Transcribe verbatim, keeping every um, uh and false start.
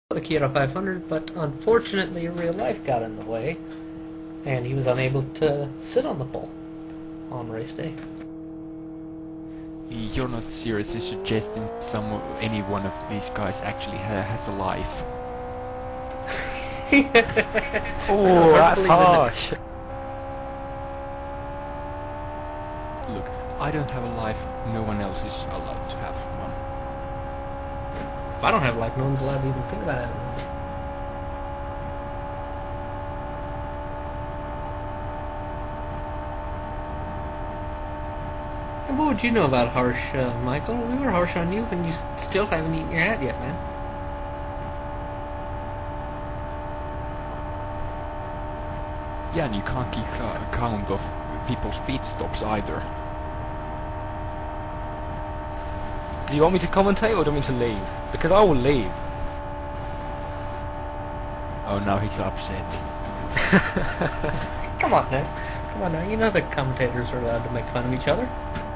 The Kia five hundred, but unfortunately real life got in the way, and he was unable to sit on the pole on race day. You're not seriously suggesting some any one of these guys actually ha has a life? Oh, that's harsh. Look, I don't have a life, no one else is allowed to have one. If I don't have life, no one's allowed to even think about having one. And what would you know about harsh, uh, Michael? We were harsh on you, and you still haven't eaten your hat yet, man. Yeah, and you can't keep count of people's pit stops either. Do you want me to commentate or do you want me to leave? Because I will leave. Oh, now he's upset. Come on now. Come on now. You know the commentators are allowed to make fun of each other.